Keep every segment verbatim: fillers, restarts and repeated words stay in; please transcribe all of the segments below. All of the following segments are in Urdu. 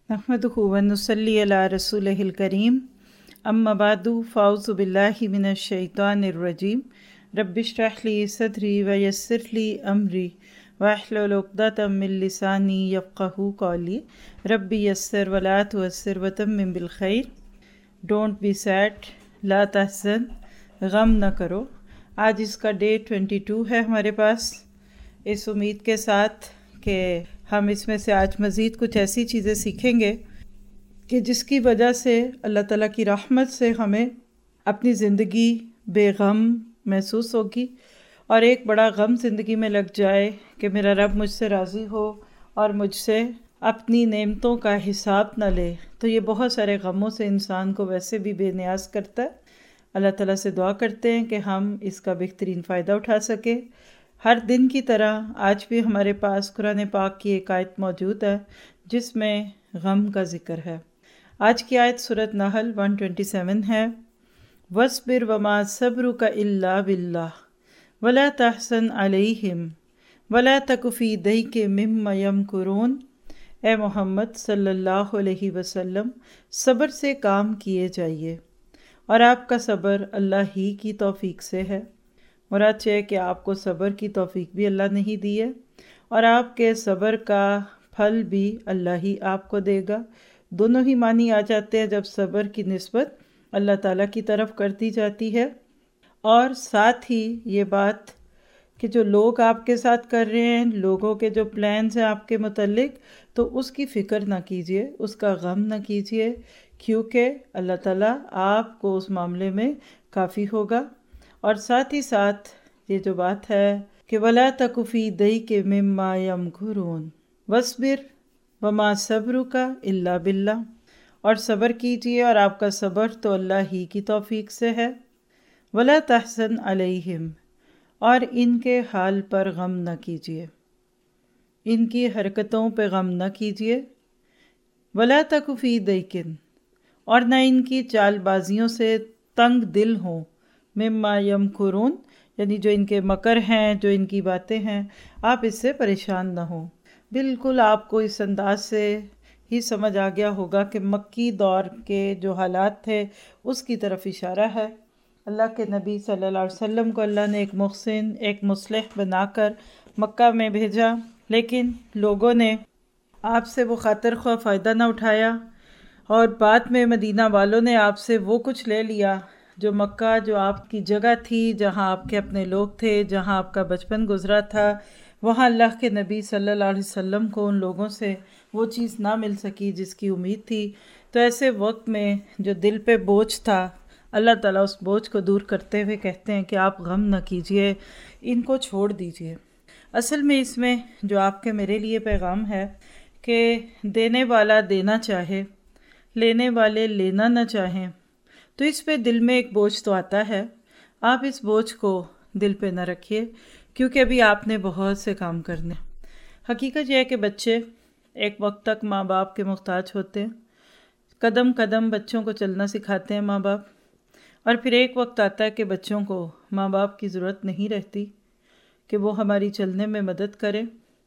नहमदुहु व नुसल्ली अला रसूलिहिल करीम अम्मा बादु फ़ाऊज़ु बिल्लाहि मिनश शैतानिर रजीम रब्बिश्रह ली सदरी व यस्सिर ली अमरी वाहलुल उक़दतम मिन लिसानी यफ़क़हू क़ौली रब्बी यस्सिर व ला तुअस्सिर व तम्मिम बिल खैर। डोंट बी सैड, ला तहज़न, गम न करो। आज इसका डे ट्वेंटी टू है हमारे पास, इस उम्मीद के साथ कि हम इसमें से आज मज़ीद कुछ ऐसी चीज़ें सीखेंगे कि जिसकी वजह से अल्लाह ताला की रहमत से हमें अपनी ज़िंदगी बेगम महसूस होगी और एक बड़ा गम ज़िंदगी में लग जाए कि मेरा रब मुझसे राज़ी हो और मुझसे अपनी नेमतों का हिसाब न ले, तो ये बहुत सारे गमों से इंसान को वैसे भी बेनियाज करता है। अल्लाह ताला से दुआ करते हैं कि हम इसका बेहतरीन फ़ायदा उठा सकें। हर दिन की तरह आज भी हमारे पास कुरान पाक की एक आयत मौजूद है जिसमें गम का ज़िक्र है। आज की आयत सूरत नहल वन ट्वेंटी सेवन है। वस्बिर वमा सब्रुका इल्ला बिल्लाह वला तहसन अलैहिम वला तकुफी दैके मिम्मा यमकुरून। ए मोहम्मद सल्लल्लाहु अलैहि वसल्लम, सब्र से काम किए जाइए और आपका सब्र अल्लाह ही की तौफीक से है। मुराद है कि आपको सब्र की तौफीक भी अल्लाह ने ही दी है और आपके सब्र का फल भी अल्लाह ही आपको देगा। दोनों ही मानी आ जाते हैं जब सब्र की निस्बत अल्लाह ताला की तरफ कर दी जाती है। और साथ ही ये बात कि जो लोग आपके साथ कर रहे हैं, लोगों के जो प्लान्स हैं आपके मुतल्लिक, तो उसकी फ़िक्र ना कीजिए, उसका गम ना कीजिए, क्योंकि अल्लाह ताला आपको उस मामले में काफ़ी होगा। और साथ ही साथ ये जो बात है कि वला तकुफ़ी दई के मिम्मा यमकुरून वस्बिर वमा सब्रुका इल्ला बिल्लाह, और सब्र कीजिए और आपका सब्र तो अल्लाह ही की तौफीक से है। वला तहसन अलैहिम, और इनके हाल पर गम न कीजिए, इनकी हरकतों पे गम न कीजिए। वला तकुफ़ी दैकिन, और न इनकी चालबाजियों से तंग दिल हों। मिम्मा यमकुरून, यानी जो इनके मकर हैं, जो इनकी बातें हैं, आप इससे परेशान ना हो। बिल्कुल आपको इस अंदाज से ही समझ आ गया होगा कि मक्की दौर के जो हालात थे उसकी तरफ इशारा है। अल्लाह के नबी सल्लल्लाहु अलैहि वसल्लम को अल्लाह ने एक मुहसिन, एक मुस्लिह बनाकर मक्का में भेजा, लेकिन लोगों ने आपसे वो खातिर ख्वाह फ़ायदा ना उठाया और बाद में मदीना वालों ने आपसे वो कुछ ले लिया जो मक्का, जो आपकी जगह थी, जहाँ आपके अपने लोग थे, जहाँ आपका बचपन गुजरा था, वहाँ अल्लाह के नबी सल्लल्लाहु अलैहि वसल्लम को उन लोगों से वो चीज़ ना मिल सकी जिसकी उम्मीद थी। तो ऐसे वक्त में जो दिल पे बोझ था, अल्लाह ताला उस बोझ को दूर करते हुए कहते हैं कि आप गम न कीजिए, इनको छोड़ दीजिए। असल में इसमें जो आपके मेरे लिए पैगाम है कि देने वाला देना चाहे, लेने वाले लेना न चाहें, तो इस पे दिल में एक बोझ तो आता है। आप इस बोझ को दिल पे न रखिए, क्योंकि अभी आपने बहुत से काम करने। हकीकत यह है कि बच्चे एक वक्त तक माँ बाप के मुख्ताज होते हैं, कदम कदम बच्चों को चलना सिखाते हैं माँ बाप, और फिर एक वक्त आता है कि बच्चों को माँ बाप की ज़रूरत नहीं रहती कि वो हमारी चलने में मदद करें।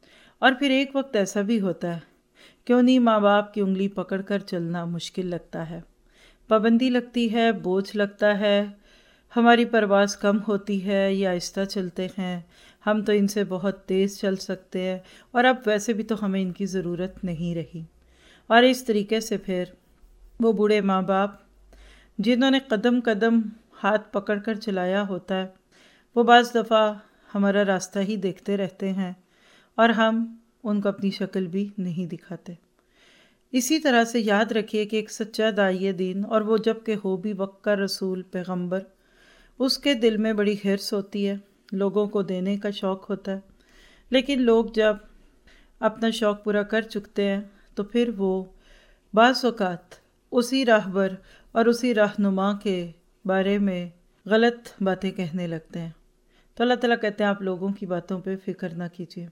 और फिर एक वक्त ऐसा भी होता है कि उन्हीं माँ बाप की उंगली पकड़ कर चलना मुश्किल लगता है, पाबंदी लगती है, बोझ लगता है, हमारी परवाज़ कम होती है या आहिस्ता चलते हैं, हम तो इनसे बहुत तेज़ चल सकते हैं और अब वैसे भी तो हमें इनकी ज़रूरत नहीं रही। और इस तरीके से फिर वो बूढ़े माँ बाप जिन्होंने कदम कदम हाथ पकड़ कर चलाया होता है, वो बाज़ दफ़ा हमारा रास्ता ही देखते रहते हैं और हम उनको अपनी शक्ल भी नहीं दिखाते। इसी तरह से याद रखिए कि एक सच्चा दाइए दीन, और वो जब के हो भी वक्त का रसूल पैगंबर, उसके दिल में बड़ी हिर्स होती है, लोगों को देने का शौक़ होता है। लेकिन लोग जब अपना शौक़ पूरा कर चुकते हैं तो फिर वो बाज़ औक़ात उसी राहबर और उसी रहनुमा के बारे में गलत बातें कहने लगते हैं। तो अल्लाह ताला कहते हैं आप लोगों की बातों पे फ़िक्र ना कीजिए।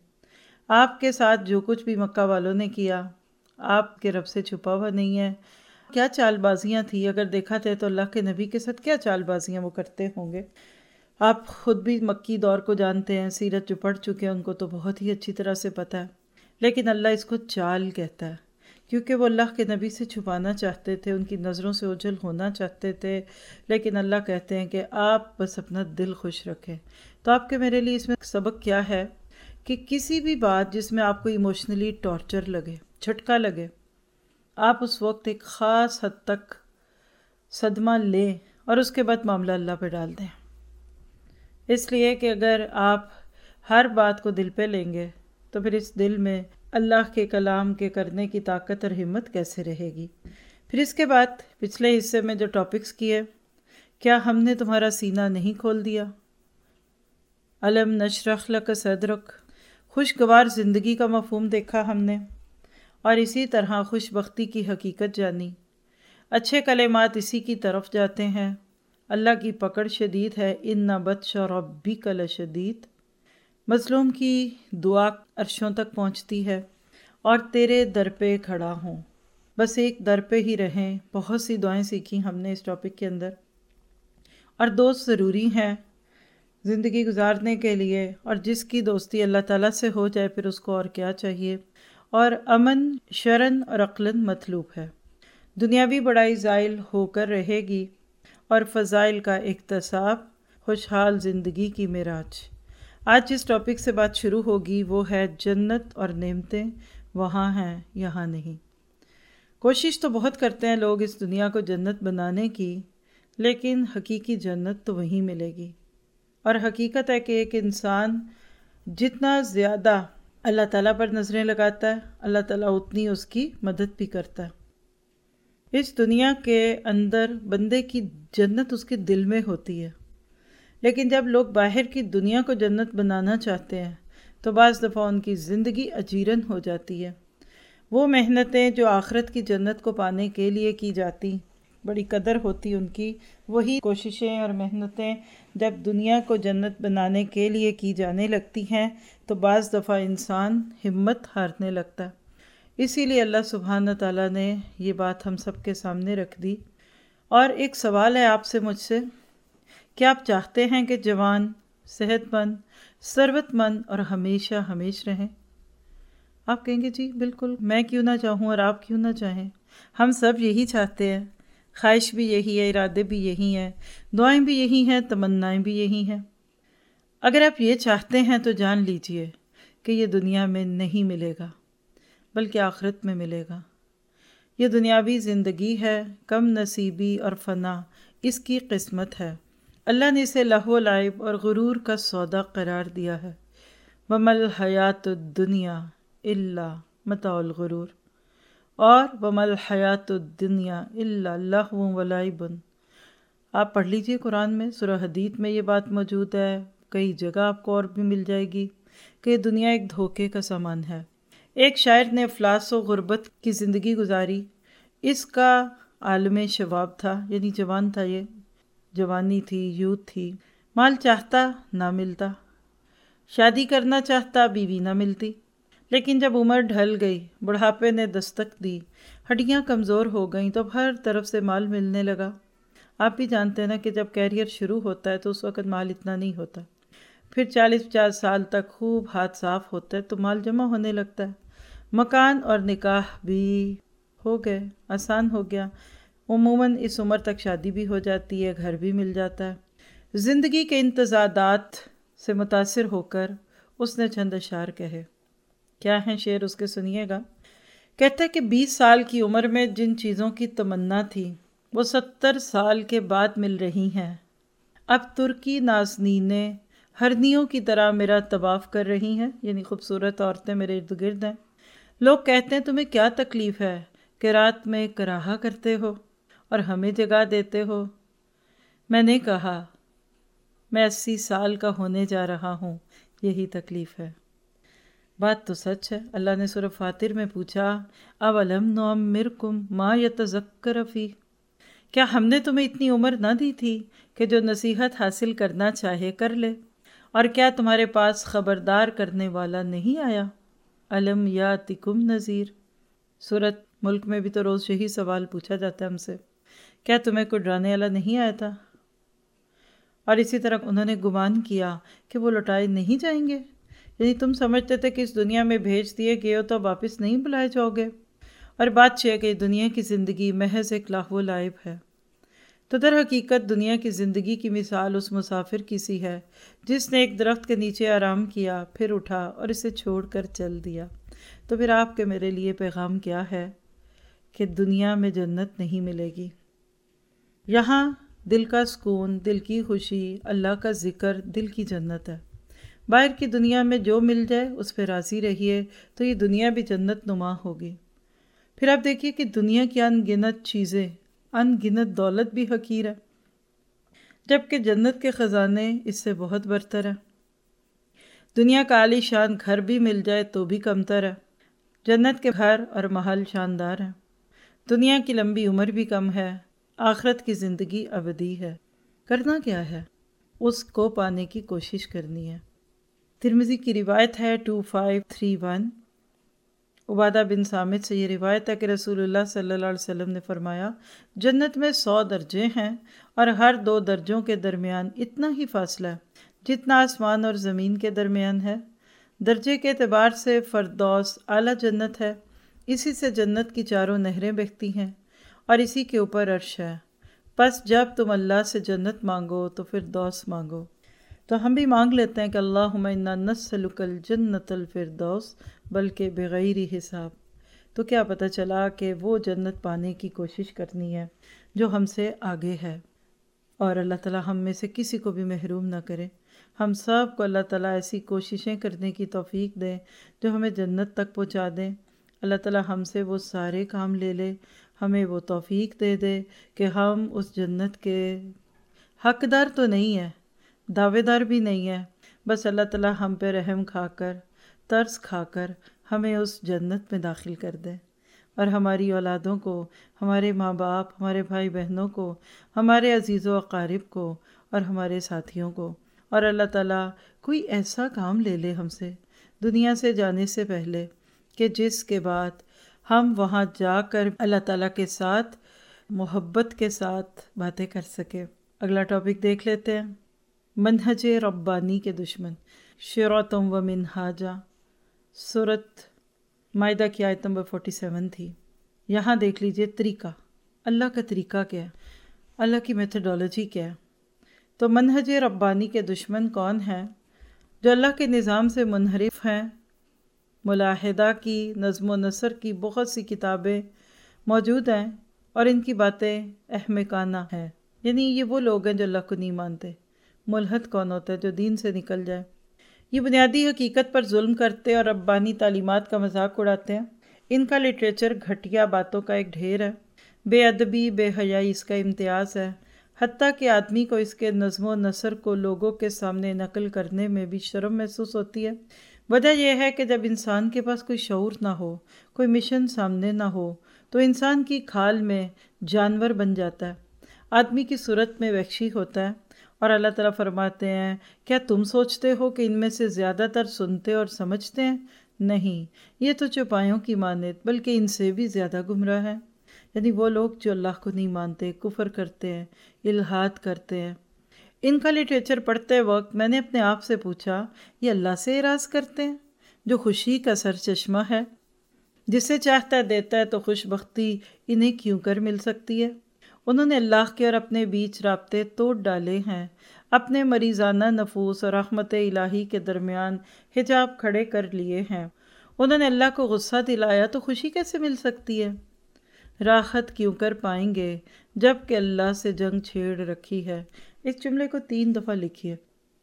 आपके साथ जो कुछ भी मक्का वालों ने किया आपके रब से छुपा हुआ नहीं है। क्या चालबाजियाँ थी, अगर देखा जाए तो अल्लाह के नबी के साथ क्या चालबाजियाँ वो करते होंगे। आप ख़ुद भी मक्की दौर को जानते हैं, सीरत जो पढ़ चुके हैं उनको तो बहुत ही अच्छी तरह से पता है। लेकिन अल्लाह इसको चाल कहता है, کیونکہ وہ اللہ کے نبی سے چھپانا چاہتے تھے، ان کی نظروں سے اوجھل ہونا چاہتے تھے، لیکن اللہ کہتے ہیں کہ آپ بس اپنا دل خوش رکھیں۔ تو آپ کے میرے لیے اس میں سبق کیا ہے کہ کسی بھی بات جس میں آپ کو ایموشنلی ٹارچر لگے، جھٹکا لگے، آپ اس وقت ایک خاص حد تک صدمہ لیں اور اس کے بعد معاملہ اللہ پہ ڈال دیں، اس لیے کہ اگر آپ ہر بات کو دل پہ لیں گے تو پھر اس دل میں اللہ کے کلام کے کرنے کی طاقت اور ہمت کیسے رہے گی۔ پھر اس کے بعد پچھلے حصے میں جو ٹاپکس کیے، کیا ہم نے تمہارا سینہ نہیں کھول دیا؟ علم نشرح لک صدرک، خوشگوار زندگی کا مفہوم دیکھا ہم نے، اور اسی طرح خوش بختی کی حقیقت جانی۔ اچھے کلمات اسی کی طرف جاتے ہیں، اللہ کی پکڑ شدید ہے، ان بطش ربک لشدید، مظلوم کی دعا عرشوں تک پہنچتی ہے، اور تیرے در پہ کھڑا ہوں، بس ایک در پہ ہی رہیں۔ بہت سی دعائیں سیکھی ہم نے اس ٹاپک کے اندر، اور دوست ضروری ہیں زندگی گزارنے کے لیے، اور جس کی دوستی اللہ تعالیٰ سے ہو جائے پھر اس کو اور کیا چاہیے۔ اور امن شرن اور عقلاً مطلوب ہے۔ دنیاوی بڑائی زائل ہو کر رہے گی، اور فضائل کا اکتساب خوشحال زندگی کی معراج۔ آج جس ٹاپک سے بات شروع ہوگی وہ ہے جنت اور نعمتیں وہاں ہیں یہاں نہیں۔ کوشش تو بہت کرتے ہیں لوگ اس دنیا کو جنت بنانے کی، لیکن حقیقی جنت تو وہیں ملے گی۔ اور حقیقت ہے کہ ایک انسان جتنا زیادہ اللہ تعالیٰ پر نظریں لگاتا ہے، اللہ تعالیٰ اتنی اس کی مدد بھی کرتا ہے۔ اس دنیا کے اندر بندے کی جنت اس کے دل میں ہوتی ہے، لیکن جب لوگ باہر کی دنیا کو جنت بنانا چاہتے ہیں تو بعض دفعہ ان کی زندگی اجیرن ہو جاتی ہے۔ وہ محنتیں جو آخرت کی جنت کو پانے کے لیے کی جاتی، بڑی قدر ہوتی ان کی، وہی کوششیں اور محنتیں جب دنیا کو جنت بنانے کے لیے کی جانے لگتی ہیں تو بعض دفعہ انسان ہمت ہارنے لگتا ہے۔ اسی لیے اللہ سبحانہ تعالیٰ نے یہ بات ہم سب کے سامنے رکھ دی۔ اور ایک سوال ہے آپ سے، مجھ سے، کیا آپ چاہتے ہیں کہ جوان، صحت مند، ثروت مند اور ہمیشہ ہمیش رہیں؟ آپ کہیں گے جی بالکل، میں کیوں نہ چاہوں اور آپ کیوں نہ چاہیں، ہم سب یہی چاہتے ہیں، خواہش بھی یہی ہے، ارادے بھی یہی ہیں، دعائیں بھی یہی ہیں، تمنائیں بھی یہی ہیں۔ اگر آپ یہ چاہتے ہیں تو جان لیجئے کہ یہ دنیا میں نہیں ملے گا، بلکہ آخرت میں ملے گا۔ یہ دنیاوی زندگی ہے، کم نصیبی اور فنا اس کی قسمت ہے۔ اللہ نے اسے لہو و لعب اور غرور کا سودا قرار دیا ہے۔ وَمَا الْحَيَاةُ الدُّنْيَا إِلَّا مَتَاعُ الْغُرُورِ، اور وَمَا الْحَيَاةُ الدُّنْيَا إِلَّا لَهْوٌ وَلَعِبٌ۔ آپ پڑھ لیجئے قرآن میں، سورہ حدید میں یہ بات موجود ہے، کئی جگہ آپ کو اور بھی مل جائے گی کہ دنیا ایک دھوکے کا سامان ہے۔ ایک شاعر نے افلاس و غربت کی زندگی گزاری، اس کا عالم شباب تھا، یعنی جوان تھا، یہ جوانی تھی، یوتھ تھی، مال چاہتا نہ ملتا، شادی کرنا چاہتا بیوی نہ ملتی، لیکن جب عمر ڈھل گئی، بڑھاپے نے دستک دی، ہڈیاں کمزور ہو گئیں تو ہر طرف سے مال ملنے لگا۔ آپ بھی جانتے ہیں نا کہ جب کیریئر شروع ہوتا ہے تو اس وقت مال اتنا نہیں ہوتا، پھر چالیس پچاس سال تک خوب ہاتھ صاف ہوتا ہے تو مال جمع ہونے لگتا ہے۔ مکان اور نکاح بھی ہو گئے، آسان ہو گیا، عموماً اس عمر تک شادی بھی ہو جاتی ہے، گھر بھی مل جاتا ہے۔ زندگی کے امتزاجات سے متاثر ہو کر اس نے چند اشعار کہے۔ کیا ہیں شعر، اس کے سنیے گا۔ کہتا ہے کہ بیس سال کی عمر میں جن چیزوں کی تمنا تھی وہ ستر سال کے بعد مل رہی ہیں۔ اب ترکی نازنینیں ہرنیوں کی طرح میرا طواف کر رہی ہیں، یعنی خوبصورت عورتیں میرے ارد گرد ہیں۔ لوگ کہتے ہیں تمہیں کیا تکلیف ہے کہ رات میں کراہا کرتے ہو اور ہمیں جگا دیتے ہو۔ میں نے کہا میں اسی سال کا ہونے جا رہا ہوں، یہی تکلیف ہے۔ بات تو سچ ہے۔ اللہ نے سورہ فاطر میں پوچھا اولم نعمرکم ما یتذکر فیہ، کیا ہم نے تمہیں اتنی عمر نہ دی تھی کہ جو نصیحت حاصل کرنا چاہے کر لے، اور کیا تمہارے پاس خبردار کرنے والا نہیں آیا؟ الم یاتکم نذیر۔ سورۃ ملک میں بھی تو روز یہی سوال پوچھا جاتا ہے ہم سے، کیا تمہیں کوئی ڈرانے والا نہیں آیا تھا؟ اور اسی طرح انہوں نے گمان کیا کہ وہ لوٹائے نہیں جائیں گے، یعنی تم سمجھتے تھے کہ اس دنیا میں بھیج دیے گئے ہو تو واپس نہیں بلائے جاؤ گے، اور بات یہ ہے کہ دنیا کی زندگی محض ایک لہو و لعب ہے۔ تو در حقیقت دنیا کی زندگی کی مثال اس مسافر کی سی ہے جس نے ایک درخت کے نیچے آرام کیا، پھر اٹھا اور اسے چھوڑ کر چل دیا۔ تو پھر آپ کے میرے لیے پیغام کیا ہے کہ دنیا میں جنت نہیں ملے گی۔ یہاں دل کا سکون، دل کی خوشی، اللہ کا ذکر دل کی جنت ہے۔ باہر کی دنیا میں جو مل جائے اس پہ راضی رہیے تو یہ دنیا بھی جنت نما ہوگی۔ پھر آپ دیکھیے کہ دنیا کی ان گنت چیزیں، ان گنت دولت بھی حقیر ہے، جبکہ جنت کے خزانے اس سے بہت برتر ہیں۔ دنیا کا عالی شان گھر بھی مل جائے تو بھی کمتر ہے، جنت کے گھر اور محل شاندار ہیں۔ دنیا کی لمبی عمر بھی کم ہے، آخرت کی زندگی ابدی ہے۔ کرنا کیا ہے؟ اس کو پانے کی کوشش کرنی ہے۔ ترمذی کی روایت ہے ٹو فائیو تھری ون، عبادہ بن صامت سے یہ روایت ہے کہ رسول اللہ صلی اللہ علیہ وسلم نے فرمایا، جنت میں سو درجے ہیں اور ہر دو درجوں کے درمیان اتنا ہی فاصلہ ہے جتنا آسمان اور زمین کے درمیان ہے۔ درجے کے اعتبار سے فردوس اعلیٰ جنت ہے، اسی سے جنت کی چاروں نہریں بہتی ہیں اور اسی کے اوپر عرش ہے۔ پس جب تم اللہ سے جنت مانگو تو فردوس مانگو۔ تو ہم بھی مانگ لیتے ہیں کہ اللہم انا نسألک الجنت الفردوس، بلکہ بغیر حساب۔ تو کیا پتہ چلا کہ وہ جنت پانے کی کوشش کرنی ہے جو ہم سے آگے ہے، اور اللہ تعالیٰ ہم میں سے کسی کو بھی محروم نہ کرے۔ ہم سب کو اللہ تعالیٰ ایسی کوششیں کرنے کی توفیق دے جو ہمیں جنت تک پہنچا دیں۔ اللہ تعالیٰ ہم سے وہ سارے کام لے لے، ہمیں وہ توفیق دے دے کہ ہم اس جنت کے حقدار تو نہیں ہیں، دعوے دار بھی نہیں ہے، بس اللہ تعالیٰ ہم پہ رحم کھا کر، ترس کھا کر ہمیں اس جنت میں داخل کر دے، اور ہماری اولادوں کو، ہمارے ماں باپ، ہمارے بھائی بہنوں کو، ہمارے عزیز و اقارب کو اور ہمارے ساتھیوں کو۔ اور اللہ تعالیٰ کوئی ایسا کام لے لے ہم سے دنیا سے جانے سے پہلے کہ جس کے بعد ہم وہاں جا کر اللہ تعالیٰ کے ساتھ محبت کے ساتھ باتیں کر سکے۔ اگلا ٹاپک دیکھ لیتے ہیں، منہج ربانی کے دشمن، شرعتم و منہاجا۔ سورۃ مائدہ کی آیت نمبر فورٹی سیون تھی۔ یہاں دیکھ لیجئے طریقہ، اللہ کا طریقہ کیا ہے، اللہ کی میتھڈولوجی کیا ہے۔ تو منہج ربانی کے دشمن کون ہیں؟ جو اللہ کے نظام سے منحرف ہیں۔ ملاحدہ کی، نظم و نثر کی بہت سی کتابیں موجود ہیں اور ان کی باتیں احمقانہ ہیں، یعنی یہ وہ لوگ ہیں جو اللہ کو نہیں مانتے۔ ملحد کون ہوتا ہے؟ جو دین سے نکل جائے۔ یہ بنیادی حقیقت پر ظلم کرتے اور ربانی تعلیمات کا مذاق اڑاتے ہیں۔ ان کا لٹریچر گھٹیا باتوں کا ایک ڈھیر ہے، بے ادبی، بے حیائی اس کا امتیاز ہے، حتیٰ کہ آدمی کو اس کے نظم و نثر کو لوگوں کے سامنے نقل کرنے میں بھی شرم محسوس ہوتی ہے۔ وجہ یہ ہے کہ جب انسان کے پاس کوئی شعور نہ ہو، کوئی مشن سامنے نہ ہو، تو انسان کی کھال میں جانور بن جاتا ہے، آدمی کی صورت میں وحشی ہوتا ہے۔ اور اللہ تعالیٰ فرماتے ہیں، کیا تم سوچتے ہو کہ ان میں سے زیادہ تر سنتے اور سمجھتے ہیں؟ نہیں، یہ تو چوپایوں کی مانند، بلکہ ان سے بھی زیادہ گمراہ ہیں۔ یعنی وہ لوگ جو اللہ کو نہیں مانتے، کفر کرتے ہیں، الحاد کرتے ہیں۔ ان کا لٹریچر پڑھتے وقت میں نے اپنے آپ سے پوچھا، یہ اللہ سے اعراض کرتے ہیں جو خوشی کا سر چشمہ ہے، جسے چاہتا ہے دیتا ہے، تو خوش بختی انہیں کیوں کر مل سکتی ہے؟ انہوں نے اللہ کے اور اپنے بیچ رابطے توڑ ڈالے ہیں، اپنے مریضانہ نفوس اور رحمت الہی کے درمیان حجاب کھڑے کر لیے ہیں۔ انہوں نے اللہ کو غصہ دلایا تو خوشی کیسے مل سکتی ہے؟ راحت کیوں کر پائیں گے جب کہ اللہ سے جنگ چھیڑ رکھی ہے؟ اس جملے کو تین دفعہ لکھیے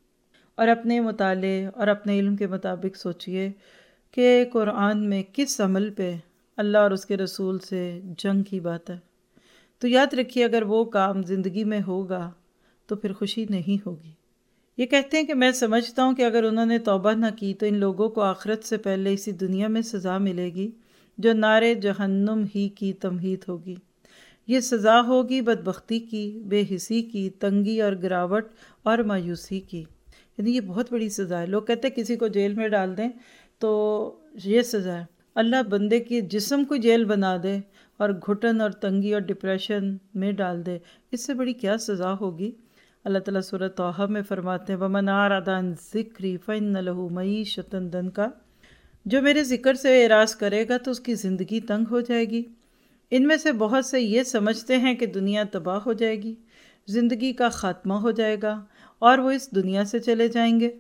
اور اپنے مطالعے اور اپنے علم کے مطابق سوچئے کہ قرآن میں کس عمل پہ اللہ اور اس کے رسول سے جنگ کی بات ہے۔ تو یاد رکھیے، اگر وہ کام زندگی میں ہوگا تو پھر خوشی نہیں ہوگی۔ یہ کہتے ہیں کہ میں سمجھتا ہوں کہ اگر انہوں نے توبہ نہ کی تو ان لوگوں کو آخرت سے پہلے اسی دنیا میں سزا ملے گی جو نارے جہنم ہی کی تمہید ہوگی۔ یہ سزا ہوگی بدبختی کی، بے حسی کی، تنگی اور گراوٹ اور مایوسی کی۔ یعنی یہ بہت بڑی سزا ہے۔ لوگ کہتے ہیں کسی کو جیل میں ڈال دیں تو یہ سزا ہے، اللہ بندے کی جسم کو جیل بنا دے اور گھٹن اور تنگی اور ڈپریشن میں ڈال دے، اس سے بڑی کیا سزا ہوگی؟ اللہ تعالیٰ سورۃ طٰہٰ میں فرماتے ہیں وَمَنْ أَعْرَضَ عَنْ ذِكْرِي فَإِنَّ لَهُ مَعِيشَةً ضَنْكًا۔ جو میرے ذکر سے اعراض کرے گا تو اس کی زندگی تنگ ہو جائے گی۔ ان میں سے بہت سے یہ سمجھتے ہیں کہ دنیا تباہ ہو جائے گی، زندگی کا خاتمہ ہو جائے گا اور وہ اس دنیا سے چلے جائیں گے۔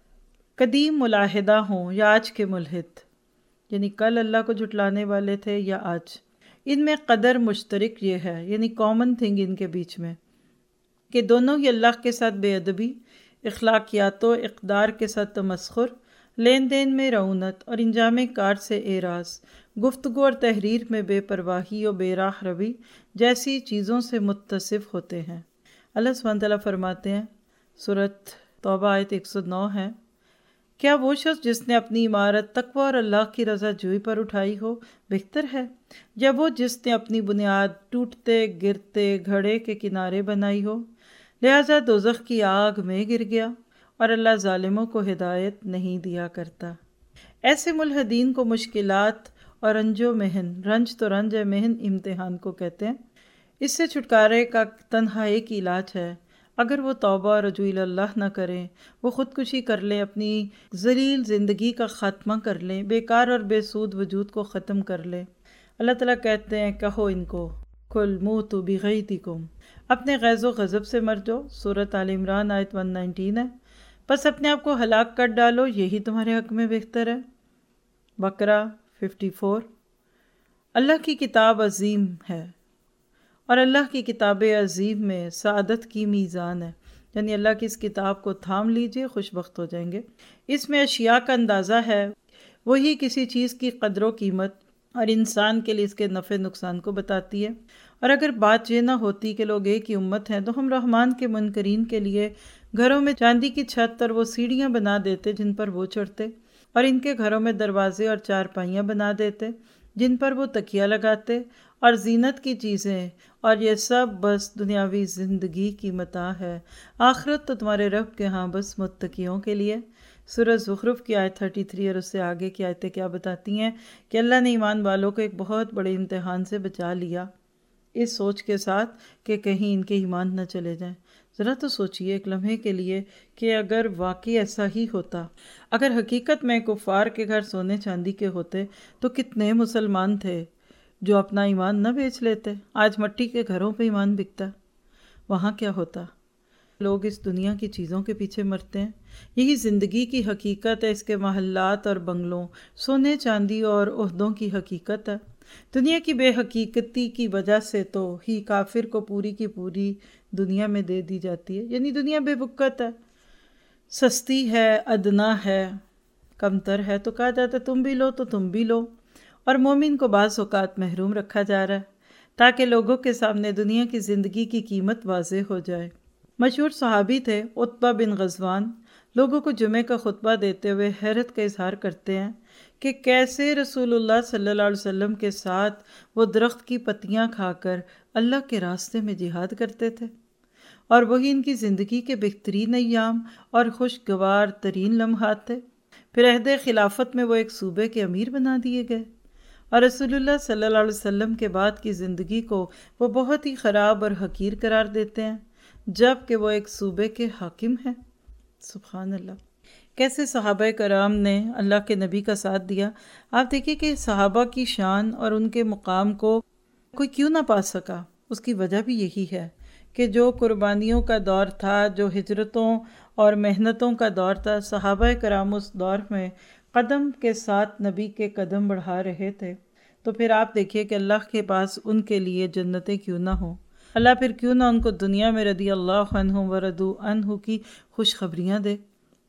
قدیم ملاحدہ ہوں یا آج کے ملحد، یعنی کل اللہ کو جھٹلانے والے تھے یا آج، ان میں قدر مشترک یہ ہے، یعنی کامن تھنگ ان کے بیچ میں، کہ دونوں ہی اللہ کے ساتھ بے ادبی، اخلاقیات و اقدار کے ساتھ تمسخر، لین دین میں رعونت اور انجام کار سے اعراض، گفتگو اور تحریر میں بے پرواہی و بے راہ روی جیسی چیزوں سے متصف ہوتے ہیں۔ اللہ سبحانہ تعالیٰ فرماتے ہیں، سورۃ توبہ آیت ایک سو نو ہے، کیا وہ شخص جس نے اپنی عمارت تقوی اور اللہ کی رضا جوئی پر اٹھائی ہو بہتر ہے، یا وہ جس نے اپنی بنیاد ٹوٹتے گرتے گھڑے کے کنارے بنائی ہو، لہذا دوزخ کی آگ میں گر گیا اور اللہ ظالموں کو ہدایت نہیں دیا کرتا۔ ایسے ملحدین کو مشکلات اور رنج و محن، رنج تو رنج ہے، محن امتحان کو کہتے ہیں، اس سے چھٹکارے کا تنہا ایک علاج ہے۔ اگر وہ توبہ اور رجوع اللہ نہ کریں، وہ خودکشی کر لیں، اپنی ذلیل زندگی کا خاتمہ کر لیں، بیکار اور بے سود وجود کو ختم کر لیں۔ اللہ تعالیٰ کہتے ہیں، کہو ان کو، کل موتوا بغیظکم، اپنے غیظ و غضب سے مر جاؤ۔ سورۃ آل عمران آیت ایک سو انیس ہے، بس اپنے آپ کو ہلاک کر ڈالو، یہی تمہارے حق میں بہتر ہے۔ بقرہ چون۔ اللہ کی کتاب عظیم ہے اور اللہ کی کتاب عظیم میں سعادت کی میزان ہے، یعنی اللہ کی اس کتاب کو تھام لیجئے، خوش بخت ہو جائیں گے۔ اس میں اشیاء کا اندازہ ہے، وہی کسی چیز کی قدر و قیمت اور انسان کے لیے اس کے نفع نقصان کو بتاتی ہے۔ اور اگر بات یہ نہ ہوتی کہ لوگ ایک ہی امت ہیں تو ہم رحمان کے منکرین کے لیے گھروں میں چاندی کی چھت اور وہ سیڑھیاں بنا دیتے جن پر وہ چڑھتے، اور ان کے گھروں میں دروازے اور چارپائیاں بنا دیتے جن پر وہ تکیہ لگاتے، اور زینت کی چیزیں، اور یہ سب بس دنیاوی زندگی کی متاع ہے، آخرت تو تمہارے رب کے ہاں بس متقیوں کے لیے۔ سورہ زخرف کی آیت تینتیس اور اس سے آگے کی آیتیں کیا بتاتی ہیں کہ اللہ نے ایمان والوں کو ایک بہت بڑے امتحان سے بچا لیا، اس سوچ کے ساتھ کہ کہیں ان کے ایمان نہ چلے جائیں۔ ذرا تو سوچئے ایک لمحے کے لیے کہ اگر واقعی ایسا ہی ہوتا، اگر حقیقت میں کفار کے گھر سونے چاندی کے ہوتے تو کتنے مسلمان تھے جو اپنا ایمان نہ بیچ لیتے۔ آج مٹی کے گھروں پہ ایمان بکتا، وہاں کیا ہوتا؟ لوگ اس دنیا کی چیزوں کے پیچھے مرتے ہیں، یہی زندگی کی حقیقت ہے، اس کے محلات اور بنگلوں، سونے چاندی اور عہدوں کی حقیقت ہے۔ دنیا کی بے حقیقتی کی وجہ سے تو ہی کافر کو پوری کی پوری دنیا میں دے دی جاتی ہے، یعنی دنیا بے بکت ہے، سستی ہے، ادنا ہے، کمتر ہے، تو کہا جاتا ہے تم بھی لو تو تم بھی لو، اور مومن کو بعض اوقات محروم رکھا جا رہا ہے تاکہ لوگوں کے سامنے دنیا کی زندگی کی قیمت واضح ہو جائے۔ مشہور صحابی تھے عتبہ بن غزوان، لوگوں کو جمعے کا خطبہ دیتے ہوئے حیرت کا اظہار کرتے ہیں کہ کیسے رسول اللہ صلی اللہ علیہ وسلم کے ساتھ وہ درخت کی پتیاں کھا کر اللہ کے راستے میں جہاد کرتے تھے، اور وہی ان کی زندگی کے بہترین ایام اور خوشگوار ترین لمحات تھے۔ پھر عہد خلافت میں وہ ایک صوبے کے امیر بنا دیے گئے، اور رسول اللہ صلی اللہ علیہ وسلم کے بعد کی زندگی کو وہ بہت ہی خراب اور حقیر قرار دیتے ہیں، جب کہ وہ ایک صوبے کے حاکم ہیں۔ سبحان اللہ، کیسے صحابہ کرام نے اللہ کے نبی کا ساتھ دیا۔ آپ دیکھیے کہ صحابہ کی شان اور ان کے مقام کو کوئی کیوں نہ پا سکا، اس کی وجہ بھی یہی ہے کہ جو قربانیوں کا دور تھا، جو ہجرتوں اور محنتوں کا دور تھا، صحابہ کرام اس دور میں قدم کے ساتھ نبی کے قدم بڑھا رہے تھے۔ تو پھر آپ دیکھیے کہ اللہ کے پاس ان کے لیے جنتیں کیوں نہ ہوں، اللہ پھر کیوں نہ ان کو دنیا میں رضی اللہ عنہم ورضوا عنہ کی خوشخبریاں دے۔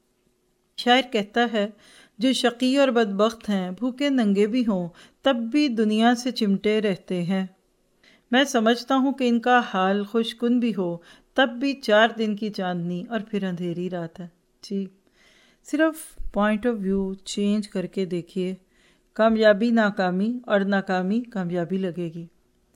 شاعر کہتا ہے، جو شقی اور بدبخت ہیں، بھوکے ننگے بھی ہوں تب بھی دنیا سے چمٹے رہتے ہیں۔ میں سمجھتا ہوں کہ ان کا حال خوش کن بھی ہو تب بھی چار دن کی چاندنی اور پھر اندھیری رات ہے۔ جی، صرف پوائنٹ آف ویو چینج کر کے دیکھیے، کامیابی ناکامی اور ناکامی کامیابی لگے گی۔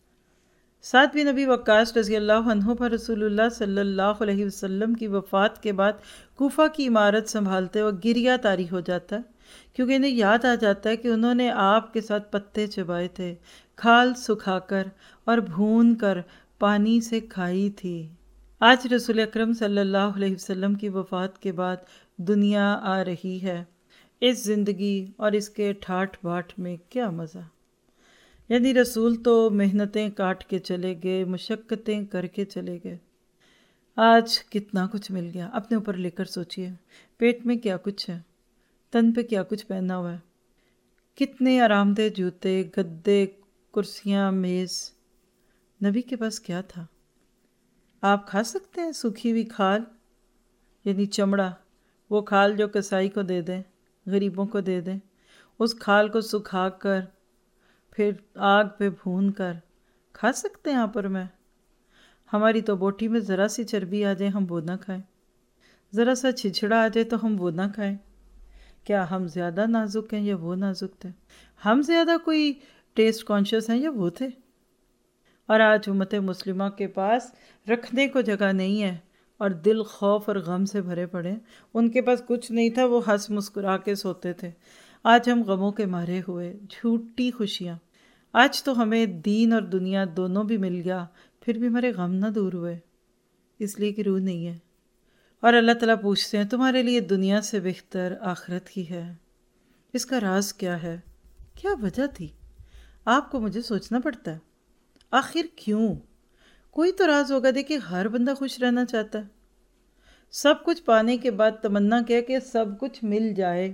سعد بن ابی وقاص رضی اللہ عنہ پر رسول اللہ صلی اللہ علیہ وسلم کی وفات کے بعد کوفہ کی عمارت سنبھالتے وقت گریہ طاری ہو جاتا ہے، کیونکہ انہیں یاد آ جاتا ہے کہ انہوں نے آپ کے ساتھ پتے چبائے تھے، کھال سکھا کر اور بھون کر پانی سے کھائی تھی۔ آج رسول اکرم صلی اللہ علیہ وسلم کی وفات کے بعد دنیا آ رہی ہے، اس زندگی اور اس کے ٹھاٹ باٹ میں کیا مزہ۔ یعنی رسول تو محنتیں کاٹ کے چلے گئے، مشقتیں کر کے چلے گئے، آج کتنا کچھ مل گیا۔ اپنے اوپر لے کر سوچئے، پیٹ میں کیا کچھ ہے، تن پہ کیا کچھ پہنا ہوا ہے، کتنے آرام دہ جوتے، گدے، کرسیاں، میز۔ نبی کے پاس کیا تھا؟ آپ کھا سکتے ہیں سوکھی ہوئی کھال، یعنی چمڑا، وہ کھال جو کسائی کو دے دیں، غریبوں کو دے دیں، اس کھال کو سکھا کر پھر آگ پہ بھون کر کھا سکتے ہیں آپ اور میں؟ ہماری تو بوٹی میں ذرا سی چربی آ جائے ہم وہ نہ کھائیں، ذرا سا چھچڑا آ جائے تو ہم وہ نہ کھائیں۔ کیا ہم زیادہ نازک ہیں یا وہ نازک تھے؟ ہم زیادہ کوئی ٹیسٹ کانشیس ہیں یا وہ تھے؟ اور آج امت مسلمہ کے پاس رکھنے کو جگہ نہیں ہے اور دل خوف اور غم سے بھرے پڑے۔ ان کے پاس کچھ نہیں تھا، وہ ہنس مسکرا کے سوتے تھے۔ آج ہم غموں کے مارے ہوئے، جھوٹی خوشیاں۔ آج تو ہمیں دین اور دنیا دونوں بھی مل گیا، پھر بھی ہمارے غم نہ دور ہوئے، اس لیے کہ روح نہیں ہے۔ اور اللہ تعالیٰ پوچھتے ہیں تمہارے لیے دنیا سے بہتر آخرت ہی ہے۔ اس کا راز کیا ہے؟ کیا وجہ تھی؟ آپ کو مجھے سوچنا پڑتا ہے، آخر کیوں؟ کوئی تو راز ہوگا۔ دیکھیں، ہر بندہ خوش رہنا چاہتا ہے، سب کچھ پانے کے بعد تمنا کیا کہ سب کچھ مل جائے۔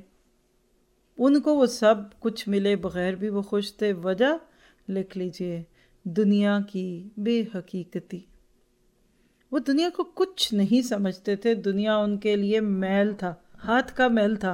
ان کو وہ سب کچھ ملے بغیر بھی وہ خوش تھے۔ وجہ لکھ لیجئے، دنیا کی بے حقیقتی۔ وہ دنیا کو کچھ نہیں سمجھتے تھے، دنیا ان کے لیے میل تھا، ہاتھ کا میل تھا،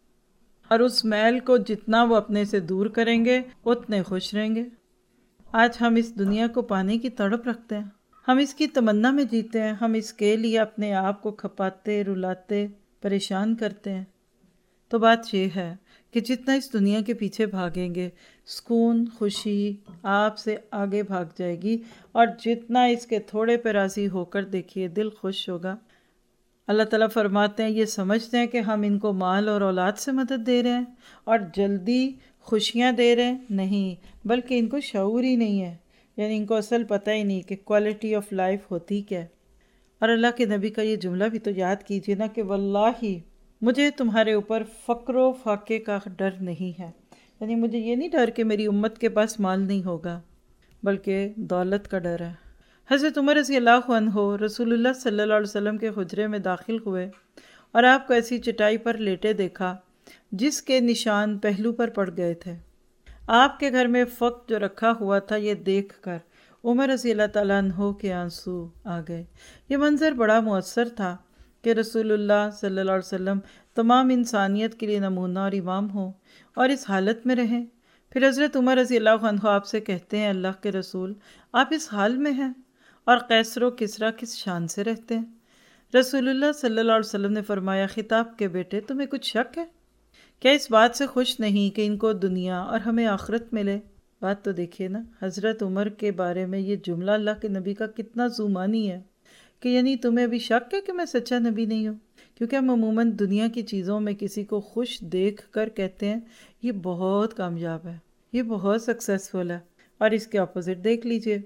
اور اس میل کو جتنا وہ اپنے سے دور کریں گے اتنے خوش رہیں گے۔ آج ہم اس دنیا کو پانے کی تڑپ رکھتے ہیں، ہم اس کی تمنا میں جیتے ہیں، ہم اس کے لیے اپنے آپ کو کھپاتے، رلاتے، پریشان کرتے ہیں۔ تو بات یہ ہے کہ جتنا اس دنیا کے پیچھے بھاگیں گے، سکون، خوشی آپ سے آگے بھاگ جائے گی، اور جتنا اس کے تھوڑے پہ راضی ہو کر دیکھیے دل خوش ہوگا۔ اللہ تعالیٰ فرماتے ہیں یہ سمجھتے ہیں کہ ہم ان کو مال اور اولاد سے مدد دے رہے ہیں اور جلدی خوشیاں دے رہے ہیں، نہیں، بلکہ ان کو شعور ہی نہیں ہے، یعنی ان کو اصل پتہ ہی نہیں کہ کوالٹی آف لائف ہوتی کیا ہے۔ اور اللہ کے نبی کا یہ جملہ بھی تو یاد کیجئے نا کہ واللہ مجھے تمہارے اوپر فقر و فاقے کا ڈر نہیں ہے، یعنی مجھے یہ نہیں ڈر کہ میری امت کے پاس مال نہیں ہوگا، بلکہ دولت کا ڈر ہے۔ حضرت عمر رضی اللہ عنہ رسول اللہ صلی اللہ علیہ وسلم کے حجرے میں داخل ہوئے اور آپ کو ایسی چٹائی پر لیٹے دیکھا جس کے نشان پہلو پر پڑ گئے تھے۔ آپ کے گھر میں فقط جو رکھا ہوا تھا یہ دیکھ کر عمر رضی اللہ تعالیٰ عنہ کے آنسو آ گئے۔ یہ منظر بڑا مؤثر تھا کہ رسول اللہ صلی اللہ علیہ وسلم تمام انسانیت کے لیے نمونہ اور امام ہوں اور اس حالت میں رہیں۔ پھر حضرت عمر رضی اللہ عنہ آپ سے کہتے ہیں اللہ کے رسول آپ اس حال میں ہیں اور قیصر و کسریٰ کس شان سے رہتے ہیں؟ رسول اللہ صلی اللہ علیہ وسلم نے فرمایا خطاب کے بیٹے تمہیں کچھ شک ہے؟ کیا اس بات سے خوش نہیں کہ ان کو دنیا اور ہمیں آخرت ملے؟ بات تو دیکھیے نا، حضرت عمر کے بارے میں یہ جملہ اللہ کے نبی کا کتنا زومانی ہے کہ یعنی تمہیں ابھی شک ہے کہ میں سچا نبی نہیں ہوں؟ کیونکہ ہم عموماً دنیا کی چیزوں میں کسی کو خوش دیکھ کر کہتے ہیں یہ بہت کامیاب ہے، یہ بہت سکسیسفل ہے، اور اس کے اپوزٹ دیکھ لیجئے۔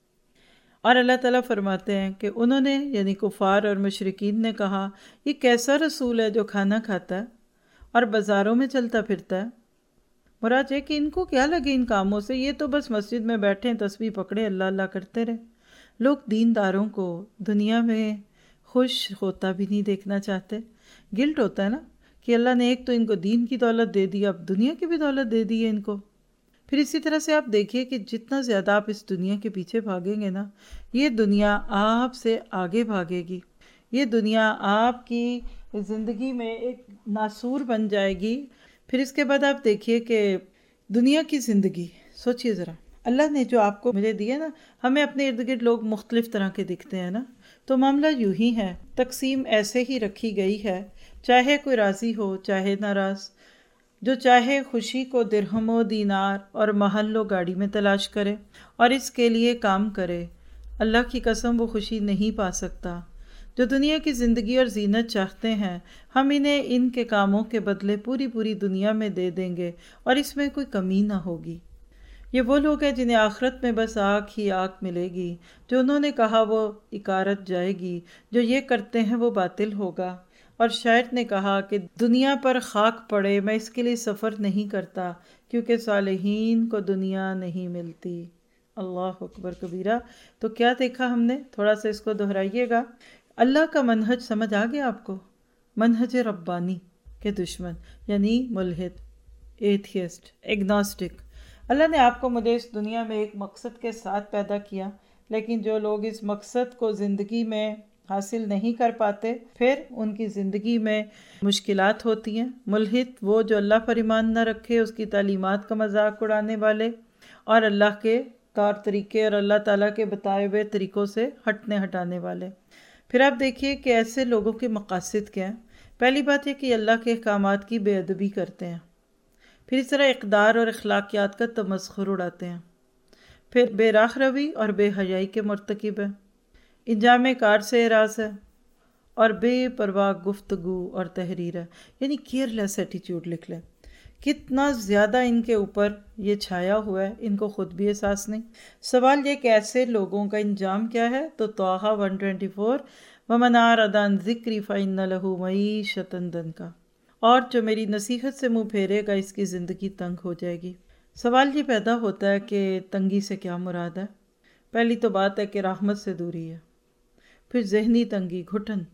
اور اللہ تعالیٰ فرماتے ہیں کہ انہوں نے یعنی کفار اور مشرکین نے کہا یہ کیسا رسول ہے جو کھانا کھاتا ہے اور بازاروں میں چلتا پھرتا ہے؟ مراد یہ کہ ان کو کیا لگے ان کاموں سے، یہ تو بس مسجد میں بیٹھیں تسبیح پکڑے اللہ اللہ کرتے رہے۔ لوگ دینداروں کو دنیا میں خوش ہوتا بھی نہیں دیکھنا چاہتے۔ گلٹ ہوتا ہے نا کہ اللہ نے ایک تو ان کو دین کی دولت دے دی، اب دنیا کی بھی دولت دے دی ہے ان کو۔ پھر اسی طرح سے آپ دیکھیے کہ جتنا زیادہ آپ اس دنیا کے پیچھے بھاگیں گے نا، یہ دنیا آپ سے آگے بھاگے گی، یہ دنیا آپ کی زندگی میں ایک ناسور بن جائے گی۔ پھر اس کے بعد آپ دیکھیے کہ دنیا کی زندگی سوچئے ذرا، اللہ نے جو آپ کو مجھے دیا نا، ہمیں اپنے ارد گرد لوگ مختلف طرح کے دکھتے ہیں نا، تو معاملہ یوں ہی ہے، تقسیم ایسے ہی رکھی گئی ہے، چاہے کوئی راضی ہو چاہے ناراض، جو چاہے خوشی کو درہم و دینار اور محل و گاڑی میں تلاش کرے اور اس کے لیے کام کرے، اللہ کی قسم وہ خوشی نہیں پا سکتا۔ جو دنیا کی زندگی اور زینت چاہتے ہیں ہم انہیں ان کے کاموں کے بدلے پوری پوری دنیا میں دے دیں گے اور اس میں کوئی کمی نہ ہوگی۔ یہ وہ لوگ ہیں جنہیں آخرت میں بس آگ ہی آگ ملے گی، جو انہوں نے کہا وہ اکارت جائے گی، جو یہ کرتے ہیں وہ باطل ہوگا۔ اور شاعر نے کہا کہ دنیا پر خاک پڑے میں اس کے لیے سفر نہیں کرتا، کیونکہ صالحین کو دنیا نہیں ملتی۔ اللہ اکبر کبیرہ۔ تو کیا دیکھا ہم نے؟ تھوڑا سا اس کو دہرائیے گا۔ اللہ کا منہج سمجھ آ گیا آپ کو؟ منہج ربانی کے دشمن یعنی ملحد، ایتھیسٹ، ایگنوسٹک۔ اللہ نے آپ کو مجھے اس دنیا میں ایک مقصد کے ساتھ پیدا کیا، لیکن جو لوگ اس مقصد کو زندگی میں حاصل نہیں کر پاتے پھر ان کی زندگی میں مشکلات ہوتی ہیں۔ ملحد وہ جو اللہ پر ایمان نہ رکھے، اس کی تعلیمات کا مذاق اڑانے والے اور اللہ کے طور طریقے اور اللہ تعالیٰ کے بتائے ہوئے طریقوں سے ہٹنے ہٹانے والے۔ پھر آپ دیکھیے کہ ایسے لوگوں کے مقاصد کیا ہیں۔ پہلی بات یہ کہ اللہ کے احکامات کی بے ادبی کرتے ہیں، پھر اس طرح اقدار اور اخلاقیات کا تمسخر اڑاتے ہیں، پھر بے راہ روی اور بے حیائی کے مرتکب ہیں، انجام کار سے اعراض ہے، اور بے پرواہ گفتگو اور تحریر ہے، یعنی کیئر لیس ایٹیچیوڈ لکھ لیں۔ کتنا زیادہ ان کے اوپر یہ چھایا ہوا ہے، ان کو خود بھی احساس نہیں۔ سوال یہ کہ ایسے لوگوں کا انجام کیا ہے؟ تو طٰہٰ ایک سو چوبیس وَمَنْ أَعْرَضَ عَنْ ذِكْرِي فَإِنَّ لَهُ مَعِيشَةً ضَنْكًا، اور جو میری نصیحت سے منہ پھیرے گا اس کی زندگی تنگ ہو جائے گی۔ سوال یہ پیدا ہوتا ہے کہ تنگی سے کیا مراد ہے؟ پہلی تو بات ہے کہ رحمت سے دوری ہے، پھر ذہنی تنگی، گھٹن،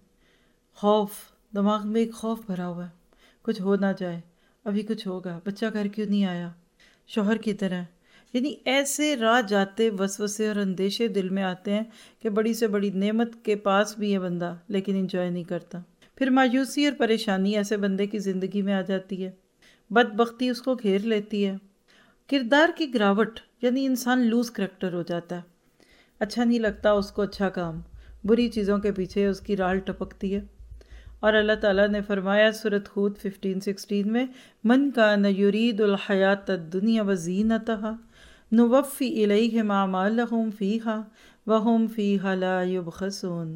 خوف، دماغ میں ایک خوف بھرا ہوا ہے، کچھ ہو نہ جائے، ابھی کچھ ہوگا، بچہ گھر کیوں نہیں آیا، شوہر کی طرح، یعنی ایسے راہ جاتے وسوسے اور اندیشے دل میں آتے ہیں کہ بڑی سے بڑی نعمت کے پاس بھی ہے بندہ لیکن انجوائے نہیں کرتا۔ پھر مایوسی اور پریشانی ایسے بندے کی زندگی میں آ جاتی ہے، بدبختی اس کو گھیر لیتی ہے، کردار کی گراوٹ، یعنی انسان لوز کریکٹر ہو جاتا ہے، اچھا نہیں لگتا اس کو اچھا کام، بری چیزوں کے پیچھے اس کی رال ٹپکتی ہے۔ اور اللہ تعالیٰ نے فرمایا سورۃ ہود ففٹین سکسٹین میں، من کان یرید الحیاۃ الدنیا وزینتہا نوفی الیہم اعمالہم فیہا وہم فیہا لا یبخسون۔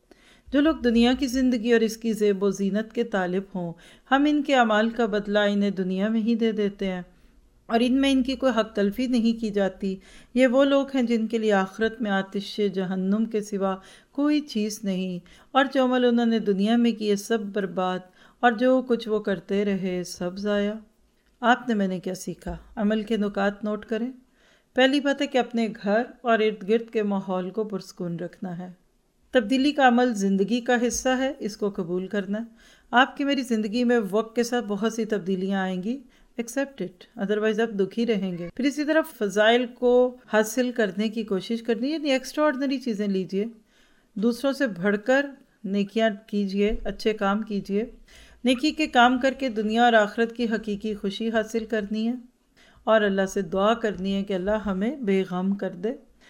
جو لوگ دنیا کی زندگی اور اس کی زیب و زینت کے طالب ہوں، ہم ان کے اعمال کا بدلہ انہیں دنیا میں ہی دے دیتے ہیں اور ان میں ان کی کوئی حق تلفی نہیں کی جاتی۔ یہ وہ لوگ ہیں جن کے لیے آخرت میں آتش جہنم کے سوا کوئی چیز نہیں، اور جو عمل انہوں نے دنیا میں کیے سب برباد، اور جو کچھ وہ کرتے رہے سب ضائع۔ آپ نے میں نے کیا سیکھا؟ عمل کے نکات نوٹ کریں۔ پہلی بات ہے کہ اپنے گھر اور ارد گرد کے ماحول کو پرسکون رکھنا ہے۔ تبدیلی کا عمل زندگی کا حصہ ہے، اس کو قبول کرنا ہے۔ آپ کی میری زندگی میں وقت کے ساتھ بہت سی تبدیلیاں آئیں گی، ایکسیپٹ اٹ، ادروائز آپ دکھی رہیں گے۔ پھر اسی طرح فضائل کو حاصل کرنے کی کوشش کرنی ہے، یعنی ایکسٹرا آرڈنری چیزیں لیجئے، دوسروں سے بڑھ کر نیکیاں کیجئے، اچھے کام کیجئے۔ نیکی کے کام کر کے دنیا اور آخرت کی حقیقی خوشی حاصل کرنی ہے، اور اللہ سے دعا کرنی ہے کہ اللہ ہمیں بے غم کر دے۔